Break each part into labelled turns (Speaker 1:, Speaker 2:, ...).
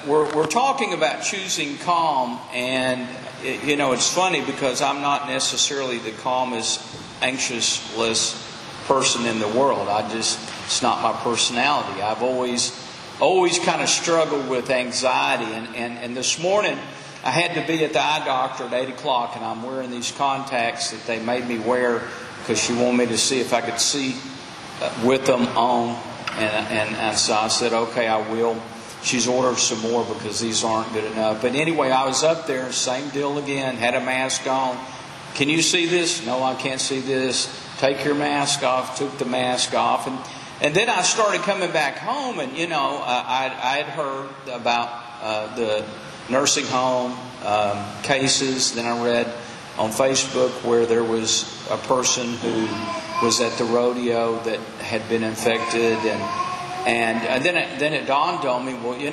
Speaker 1: we're talking about choosing calm, and it's funny because I'm not necessarily the calmest, anxious-less person in the world. It's not my personality. I've always kind of struggled with anxiety, and this morning I had to be at the eye doctor at 8 o'clock, and I'm wearing these contacts that they made me wear because she wanted me to see if I could see with them on, and so I said, okay, I will. She's ordered some more because these aren't good enough. But anyway, I was up there, same deal again, had a mask on. Can you see this? No, I can't see this. Take your mask off. Took the mask off. And then I started coming back home, and I had heard about the nursing home cases. Then I read on Facebook where there was a person who was at the rodeo that had been infected, and then it dawned on me, well,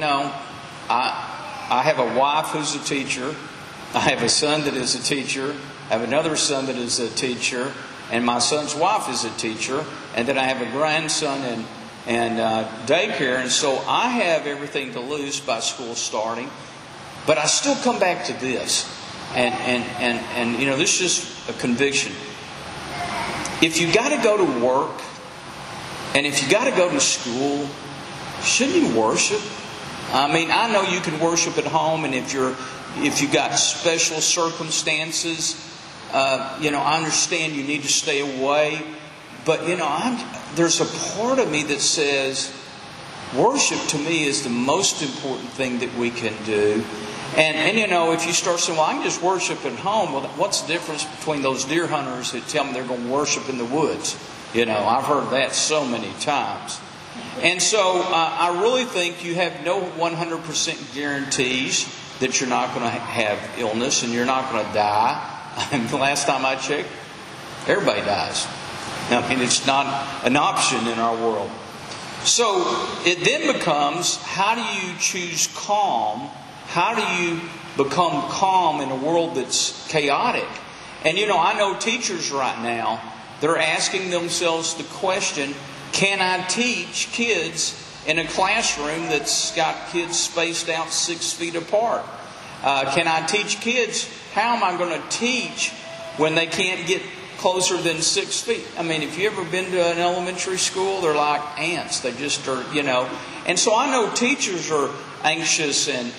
Speaker 1: I have a wife who's a teacher. I have a son that is a teacher. I have another son that is a teacher. And my son's wife is a teacher. And then I have a grandson and daycare. And so I have everything to lose by school starting. But I still come back to this. And this is just a conviction. If you got to go to work, and if you got to go to school, shouldn't you worship? I mean, I know you can worship at home, and if you got special circumstances, I understand you need to stay away. But there's a part of me that says worship to me is the most important thing that we can do. And if you start saying, well, I can just worship at home, well, what's the difference between those deer hunters that tell me they're going to worship in the woods? I've heard that so many times. And so I really think you have no 100% guarantees that you're not going to have illness and you're not going to die. And the last time I checked, everybody dies. I mean, it's not an option in our world. So it then becomes, how do you choose calm? How do you become calm in a world that's chaotic? And I know teachers right now, they're asking themselves the question, can I teach kids in a classroom that's got kids spaced out 6 feet apart? Can I teach kids? How am I going to teach when they can't get closer than 6 feet? I mean, if you ever been to an elementary school, they're like ants. They just are, And so I know teachers are anxious and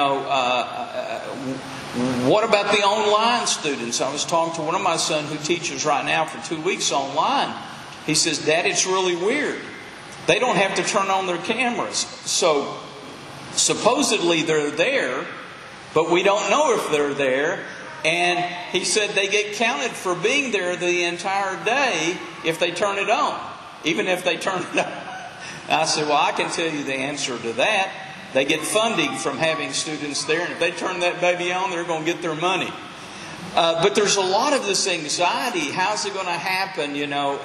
Speaker 1: what about the online students? I was talking to one of my sons who teaches right now for 2 weeks online. He says, Dad, it's really weird. They don't have to turn on their cameras. So supposedly they're there, but we don't know if they're there. And he said they get counted for being there the entire day if they turn it on, even if they turn it on. I said, well, I can tell you the answer to that. They get funding from having students there, and if they turn that baby on, they're going to get their money. But there's a lot of this anxiety. How's it going to happen?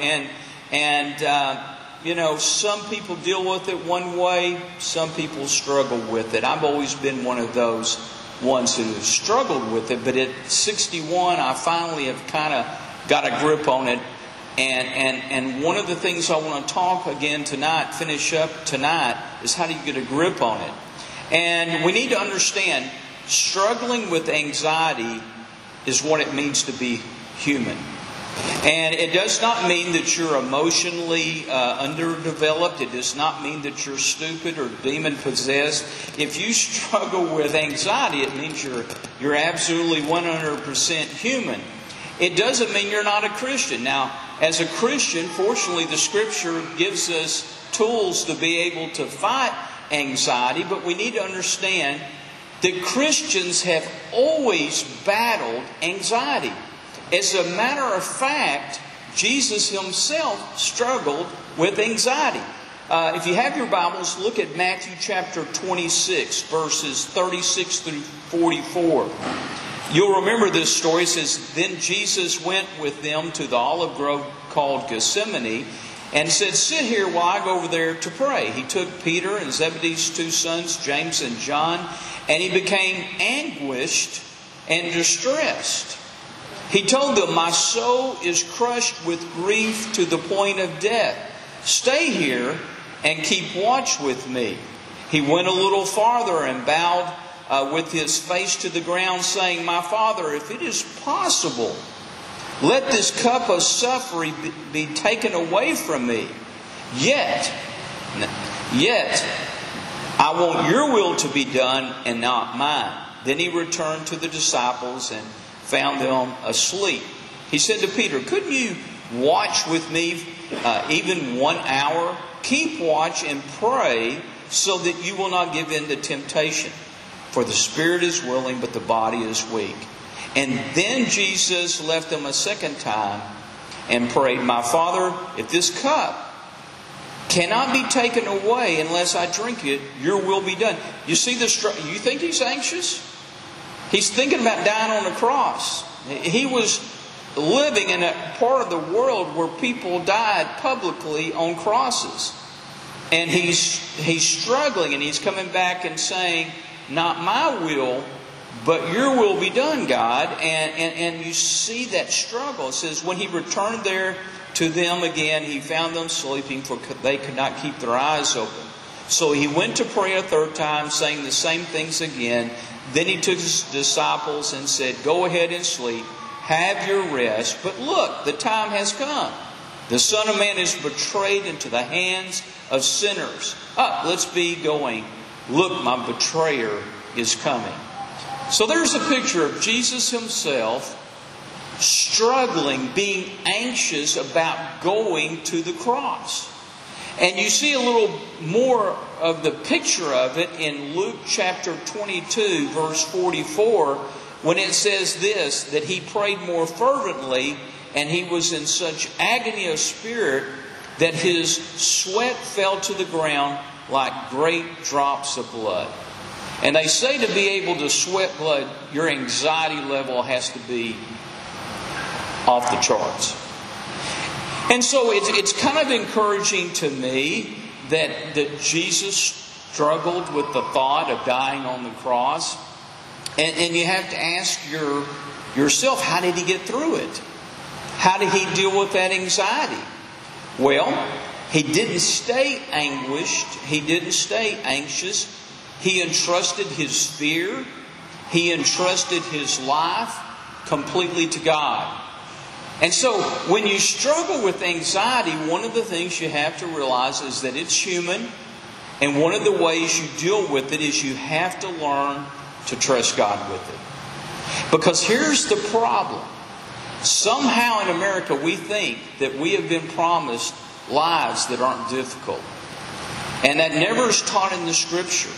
Speaker 1: Some people deal with it one way. Some people struggle with it. I've always been one of those ones who have struggled with it. But at 61, I finally have kind of got a grip on it. And one of the things I want to talk again tonight, finish up tonight, is how do you get a grip on it? And we need to understand, struggling with anxiety is what it means to be human. And it does not mean that you're emotionally underdeveloped. It does not mean that you're stupid or demon-possessed. If you struggle with anxiety, it means you're absolutely 100% human. It doesn't mean you're not a Christian. Now, as a Christian, fortunately, the Scripture gives us tools to be able to fight anxiety, but we need to understand that Christians have always battled anxiety. As a matter of fact, Jesus Himself struggled with anxiety. If you have your Bibles, look at Matthew chapter 26, verses 36 through 44. You'll remember this story. It says, Then Jesus went with them to the olive grove called Gethsemane and said, Sit here while I go over there to pray. He took Peter and Zebedee's 2 sons, James and John, and he became anguished and distressed. He told them, My soul is crushed with grief to the point of death. Stay here and keep watch with me. He went a little farther and bowed with his face to the ground, saying, "My Father, if it is possible, let this cup of suffering be taken away from me. Yet, I want your will to be done and not mine." Then he returned to the disciples and found them asleep. He said to Peter, "Couldn't you watch with me even 1 hour? Keep watch and pray so that you will not give in to temptation. For the spirit is willing, but the body is weak." And then Jesus left them a second time and prayed, "My Father, if this cup cannot be taken away unless I drink it, your will be done." You see the you think he's anxious? He's thinking about dying on the cross. He was living in a part of the world where people died publicly on crosses. And he's struggling, and he's coming back and saying, "Not my will, but your will be done, God." And you see that struggle. It says, when he returned there to them again, he found them sleeping, for they could not keep their eyes open. So he went to pray a third time, saying the same things again. Then he took his disciples and said, "Go ahead and sleep, have your rest. But look, the time has come. The Son of Man is betrayed into the hands of sinners. Up, let's be going. Look, my betrayer is coming." So there's a picture of Jesus himself struggling, being anxious about going to the cross. And you see a little more of the picture of it in Luke chapter 22, verse 44, when it says this, that he prayed more fervently, and he was in such agony of spirit that his sweat fell to the ground like great drops of blood. And they say to be able to sweat blood, your anxiety level has to be off the charts. And so it's kind of encouraging to me that Jesus struggled with the thought of dying on the cross. And you have to ask yourself, how did he get through it? How did he deal with that anxiety? Well, he didn't stay anguished. He didn't stay anxious. He entrusted his fear. He entrusted his life completely to God. And so when you struggle with anxiety, one of the things you have to realize is that it's human. And one of the ways you deal with it is you have to learn to trust God with it. Because here's the problem. Somehow in America we think that we have been promised lives that aren't difficult. And that never is taught in the Scripture.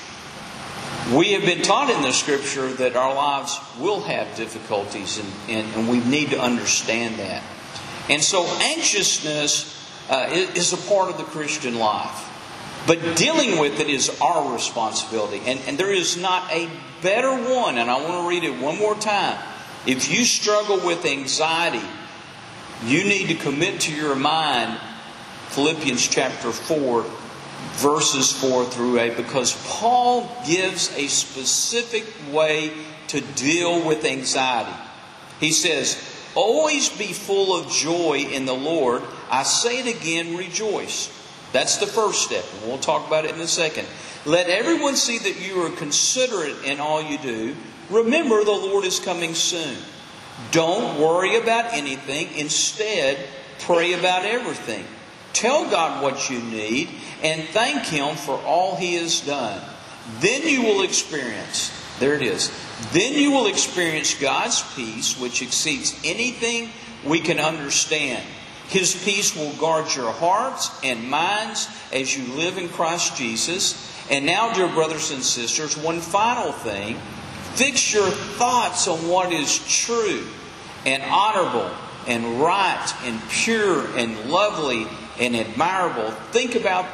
Speaker 1: We have been taught in the Scripture that our lives will have difficulties, and we need to understand that. And so anxiousness is a part of the Christian life. But dealing with it is our responsibility. And there is not a better one, and I want to read it one more time. If you struggle with anxiety, you need to commit to your mind Philippians chapter 4, verses 4 through 8, because Paul gives a specific way to deal with anxiety. He says, "Always be full of joy in the Lord. I say it again, rejoice." That's the first step, and we'll talk about it in a second. "Let everyone see that you are considerate in all you do. Remember, the Lord is coming soon. Don't worry about anything. Instead, pray about everything. Tell God what you need and thank Him for all He has done. Then you will experience, there it is, then you will experience God's peace, which exceeds anything we can understand. His peace will guard your hearts and minds as you live in Christ Jesus." And now, dear brothers and sisters, one final thing. Fix your thoughts on what is true and honorable and right and pure and lovely and admirable. Think about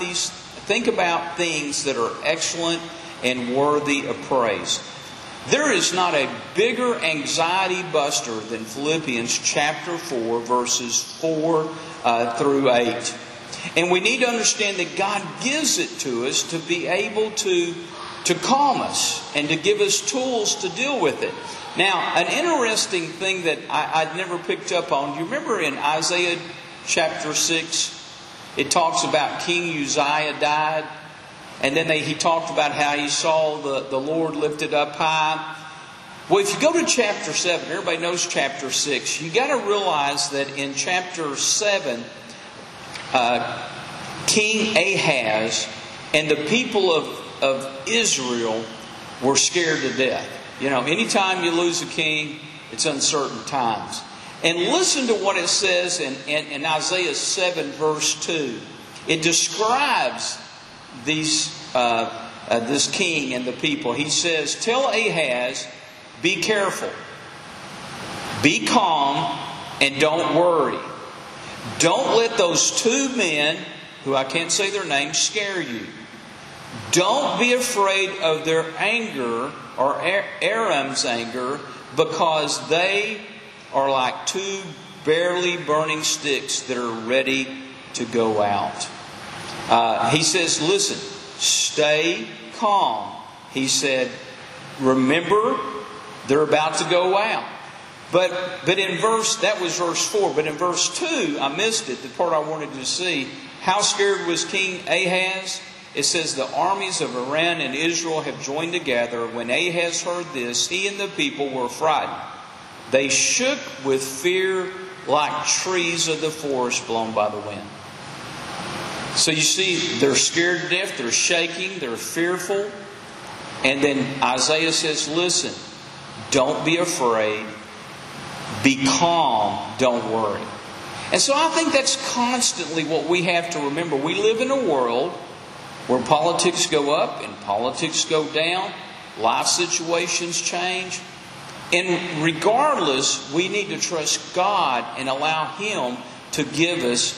Speaker 1: things that are excellent and worthy of praise. There is not a bigger anxiety buster than Philippians chapter 4, verses 4 through 8. And we need to understand that God gives it to us to be able to calm us and to give us tools to deal with it. Now, an interesting thing that I'd never picked up on, do you remember in Isaiah chapter 6, it talks about King Uzziah died? And then he talked about how he saw the Lord lifted up high. Well, if you go to chapter 7, everybody knows chapter 6, you got to realize that in chapter 7, King Ahaz and the people of Israel were scared to death. You know, anytime you lose a king, it's uncertain times. And listen to what it says in Isaiah 7 verse 2. It describes this king and the people. He says, "Tell Ahaz, be careful, be calm, and don't worry. Don't let those two men, who I can't say their names, scare you. Don't be afraid of their anger, or Aram's anger, because they are like two barely burning sticks that are ready to go out." He says, listen, stay calm. He said, remember, they're about to go out. But that was verse 4. But in verse 2, I missed it, the part I wanted to see. How scared was King Ahaz? It says, the armies of Iran and Israel have joined together. When Ahaz heard this, he and the people were frightened. They shook with fear like trees of the forest blown by the wind. So you see, they're scared to death, they're shaking, they're fearful. And then Isaiah says, listen, don't be afraid, be calm, don't worry. And so I think that's constantly what we have to remember. We live in a world where politics go up and politics go down, life situations change. And regardless, we need to trust God and allow Him to give us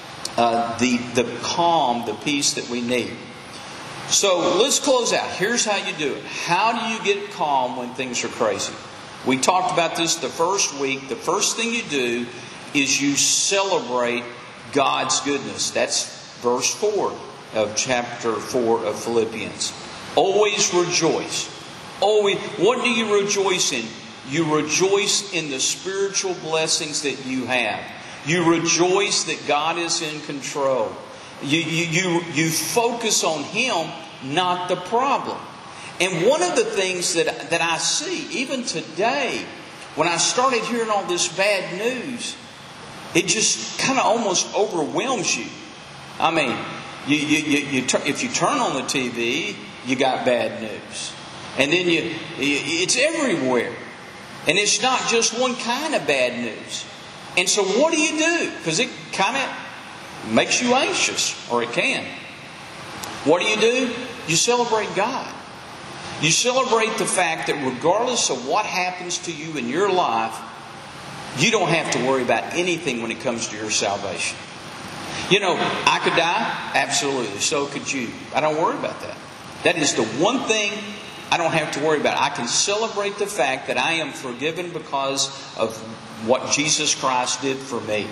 Speaker 1: the calm, the peace that we need. So let's close out. Here's how you do it. How do you get calm when things are crazy? We talked about this the first week. The first thing you do is you celebrate God's goodness. That's verse 4 of chapter 4 of Philippians. Always rejoice. Always. What do you rejoice in? You rejoice in the spiritual blessings that you have. You rejoice that God is in control. You focus on Him, not the problem. And one of the things that I see, even today, when I started hearing all this bad news, it just kind of almost overwhelms you. I mean, if you turn on the TV, you got bad news. And then it's everywhere. And it's not just one kind of bad news. And so what do you do? Because it kind of makes you anxious, or it can. What do? You celebrate God. You celebrate the fact that regardless of what happens to you in your life, you don't have to worry about anything when it comes to your salvation. You know, I could die. Absolutely. So could you. I don't worry about that. That is the one thing I don't have to worry about. I can celebrate the fact that I am forgiven because of what Jesus Christ did for me.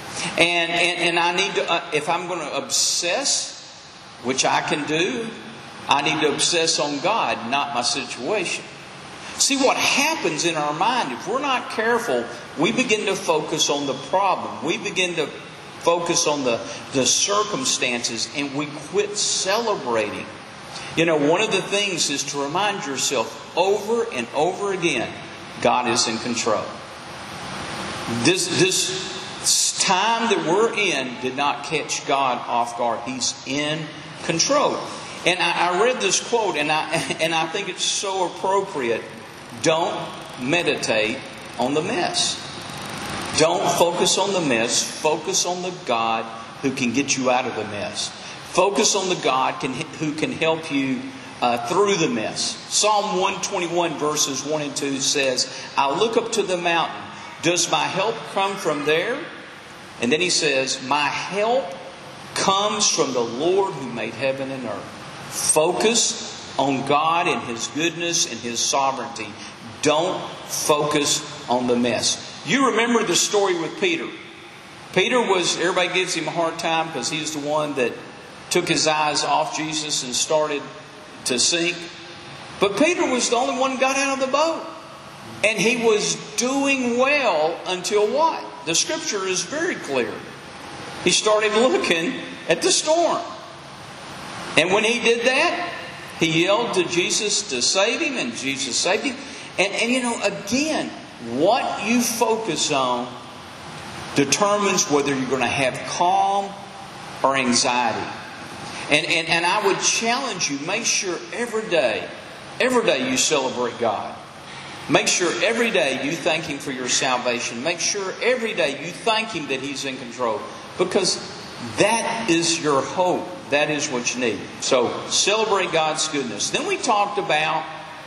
Speaker 1: And I need to, if I'm going to obsess, which I can do, I need to obsess on God, not my situation. See, what happens in our mind, if we're not careful, we begin to focus on the problem. We begin to focus on the circumstances, and we quit celebrating. You know, one of the things is to remind yourself over and over again, God is in control. This time that we're in did not catch God off guard. He's in control. And I read this quote, and I think it's so appropriate. Don't meditate on the mess. Don't focus on the mess. Focus on the God who can get you out of the mess. Focus on the God who can help you through the mess. Psalm 121 verses 1 and 2 says, I look up to the mountain. Does my help come from there? And then he says, my help comes from the Lord who made heaven and earth. Focus on God and His goodness and His sovereignty. Don't focus on the mess. You remember the story with Peter. Everybody gives him a hard time because he's the one that took his eyes off Jesus and started to sink. But Peter was the only one who got out of the boat. And he was doing well until what? The scripture is very clear. He started looking at the storm. And when he did that, he yelled to Jesus to save him, and Jesus saved him. And you know, again, what you focus on determines whether you're going to have calm or anxiety. And I would challenge you, make sure every day you celebrate God. Make sure every day you thank Him for your salvation. Make sure every day you thank Him that He's in control. Because that is your hope. That is what you need. So celebrate God's goodness. Then we talked about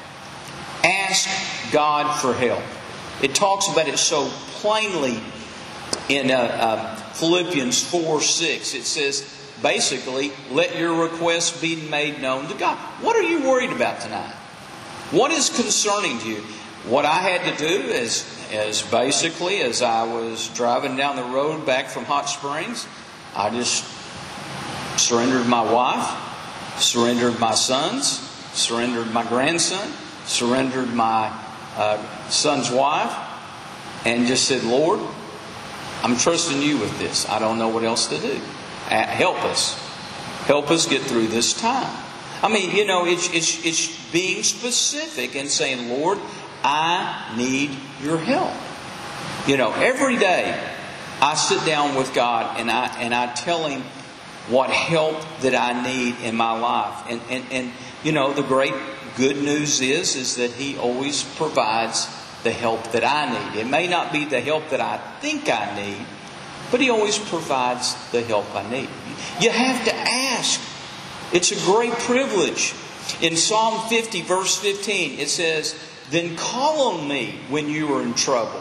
Speaker 1: ask God for help. It talks about it so plainly in Philippians 4:6. It says, basically, let your requests be made known to God. What are you worried about tonight? What is concerning to you? What I had to do is basically, as I was driving down the road back from Hot Springs, I just surrendered my wife, surrendered my sons, surrendered my grandson, surrendered my son's wife, and just said, Lord, I'm trusting you with this. I don't know what else to do. Help us. Help us get through this time. I mean, you know, it's being specific and saying, Lord, I need your help. You know, every day I sit down with God and I tell Him what help that I need in my life. And you know, the great good news is that He always provides the help that I need. It may not be the help that I think I need, but He always provides the help I need. You have to ask. It's a great privilege. In Psalm 50, verse 15, it says, then call on me when you are in trouble.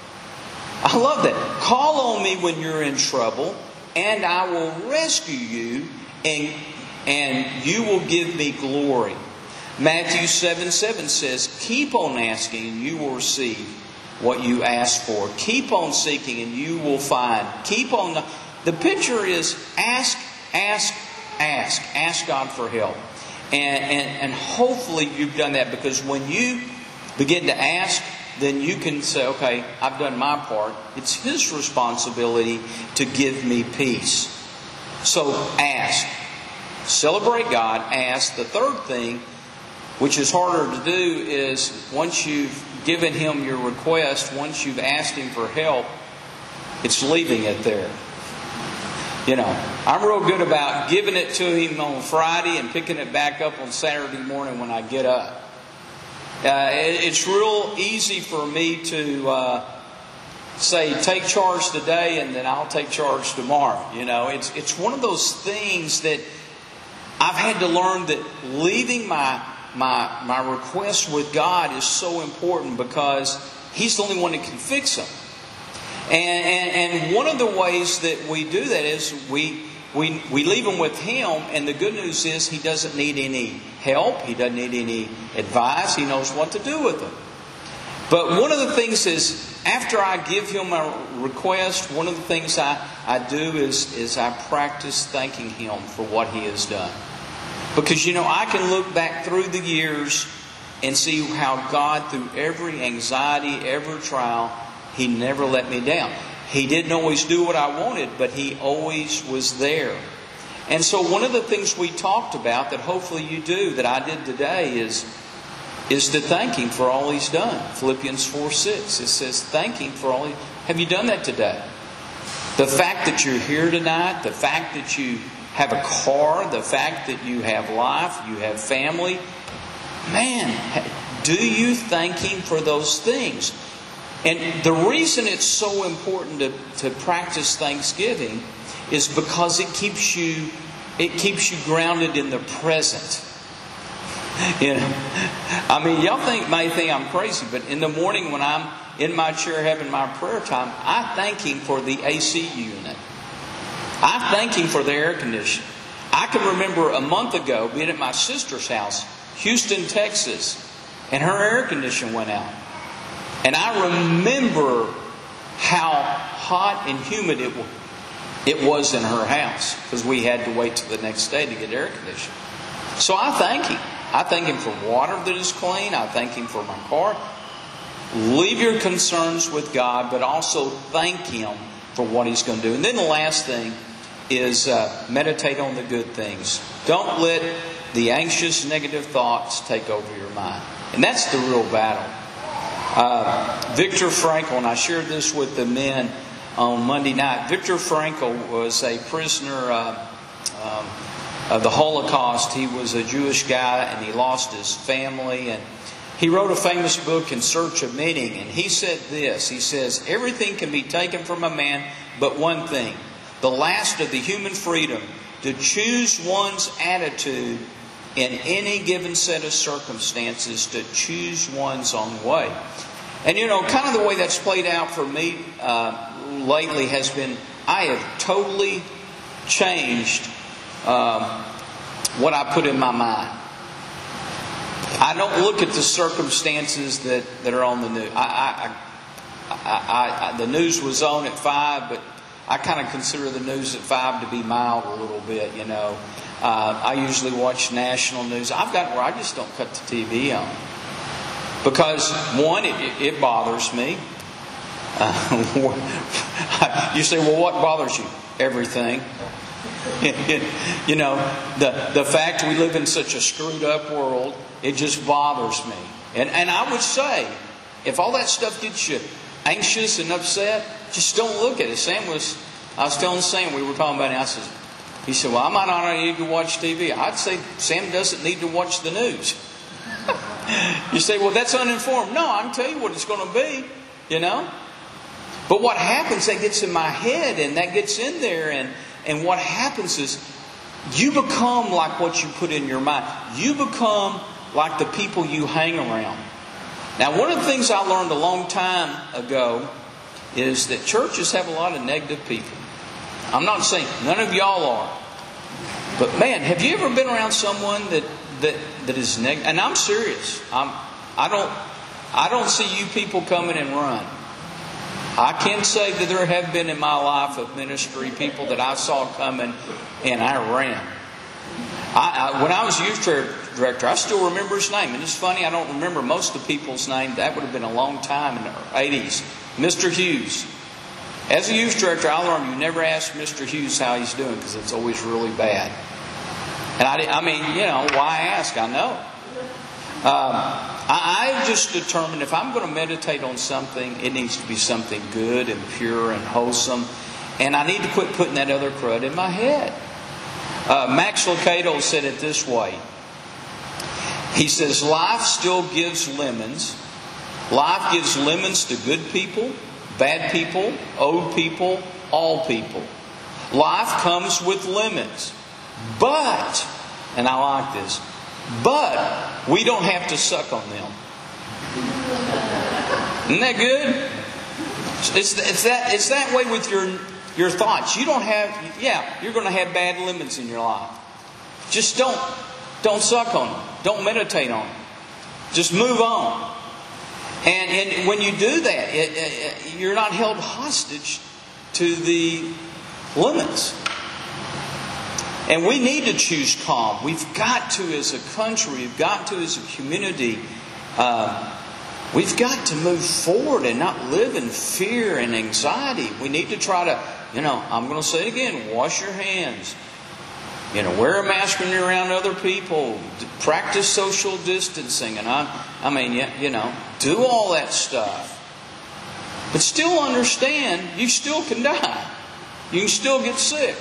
Speaker 1: I love that. Call on me when you're in trouble, and I will rescue you, and you will give me glory. Matthew 7:7 says, keep on asking and you will receive what you ask for. Keep on seeking and you will find. Keep on. The picture is ask. Ask God for help. And hopefully you've done that, because when you begin to ask, then you can say, okay, I've done my part. It's His responsibility to give me peace. So ask. Celebrate God. Ask. The third thing, which is harder to do, is once you've given Him your request, once you've asked Him for help, it's leaving it there. You know, I'm real good about giving it to Him on Friday and picking it back up on Saturday morning when I get up. It's real easy for me to say, take charge today and then I'll take charge tomorrow. You know, it's one of those things that I've had to learn, that leaving my request with God is so important, because He's the only one that can fix them. And one of the ways that we do that is we leave them with Him, and the good news is He doesn't need any help. He doesn't need any advice. He knows what to do with them. But one of the things is, after I give Him a request, one of the things I do is I practice thanking Him for what He has done. Because, you know, I can look back through the years and see how God, through every anxiety, every trial, He never let me down. He didn't always do what I wanted, but He always was there. And so one of the things we talked about, that hopefully you do, that I did today, is to thank Him for all He's done. Philippians 4:6, it says, thank Him for all Have you done that today? The fact that you're here tonight, the fact that you have a car, the fact that you have life, you have family. Man, do you thank Him for those things? And the reason it's so important to practice thanksgiving is because it keeps you grounded in the present. You know, I mean, y'all may think I'm crazy, but in the morning when I'm in my chair having my prayer time, I thank Him for the AC unit. I thank Him for the air conditioning. I can remember a month ago being at my sister's house, Houston, Texas, and her air conditioning went out. And I remember how hot and humid it was in her house, because we had to wait till the next day to get air conditioning. So I thank Him. I thank Him for water that is clean. I thank Him for my car. Leave your concerns with God, but also thank Him for what He's going to do. And then the last thing is meditate on the good things. Don't let the anxious, negative thoughts take over your mind. And that's the real battle. Viktor Frankl, and I shared this with the men on Monday night. Viktor Frankl was a prisoner of the Holocaust. He was a Jewish guy, and he lost his family. And he wrote a famous book, In Search of Meaning. And he said this. He says, everything can be taken from a man but one thing. The last of the human freedom, to choose one's attitude in any given set of circumstances, to choose one's own way. And kind of the way that's played out for me lately has been, I have totally changed what I put in my mind. I don't look at the circumstances that are on the news. The news was on at 5, but I kind of consider the news at 5 to be mild a little bit, I usually watch national news. I've got where I just don't cut the TV on. Because, one, it bothers me. You say, well, what bothers you? Everything. The fact we live in such a screwed up world, it just bothers me. And I would say, if all that stuff gets you anxious and upset, just don't look at it. I was telling Sam, we were talking about it, he said, well, I might not need to watch TV. I'd say Sam doesn't need to watch the news. You say, well, that's uninformed. No, I can tell you what it's going to be, But what happens, that gets in my head and that gets in there. And what happens is you become like what you put in your mind. You become like the people you hang around. Now, one of the things I learned a long time ago is that churches have a lot of negative people. I'm not saying none of y'all are. But man, have you ever been around someone that is negative? And I'm serious. I don't see you people coming and run. I can say that there have been in my life of ministry people that I saw coming and I ran. When I was youth director, I still remember his name. And it's funny, I don't remember most of the people's name. That would have been a long time in the 80s. Mr. Hughes. As a youth director, I learned you never ask Mr. Hughes how he's doing because it's always really bad. And why ask? I know. I just determined if I'm going to meditate on something, it needs to be something good and pure and wholesome. And I need to quit putting that other crud in my head. Max Lucado said it this way. He says, life still gives lemons. Life gives lemons to good people, bad people, old people, all people. Life comes with lemons. But, and I like this, but we don't have to suck on them. Isn't that good? It's that way with your thoughts. You don't have, you're going to have bad lemons in your life. Just don't suck on them. Don't meditate on them. Just move on. And when you do that, you're not held hostage to the lemons. And we need to choose calm. We've got to as a country, we've got to as a community, we've got to move forward and not live in fear and anxiety. We need to try to, I'm going to say it again, wash your hands. Wear a mask when you're around other people. Practice social distancing. And do all that stuff. But still understand, you still can die. You can still get sick.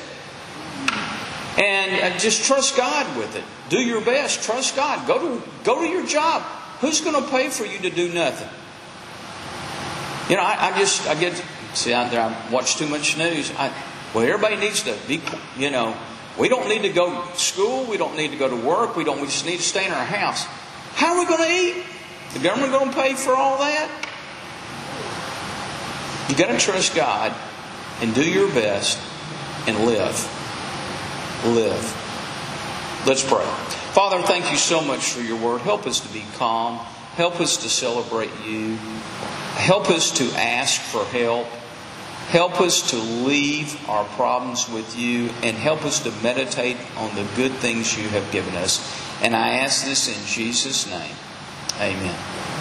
Speaker 1: And just trust God with it. Do your best. Trust God. Go to your job. Who's going to pay for you to do nothing? I watch too much news. Everybody needs to be, we don't need to go to school. We don't need to go to work. We just need to stay in our house. How are we going to eat? The government going to pay for all that? You got to trust God and do your best and live. Let's pray. Father, thank you so much for your word. Help us to be calm. Help us to celebrate you. Help us to ask for help. Help us to leave our problems with you and help us to meditate on the good things you have given us. And I ask this in Jesus' name. Amen.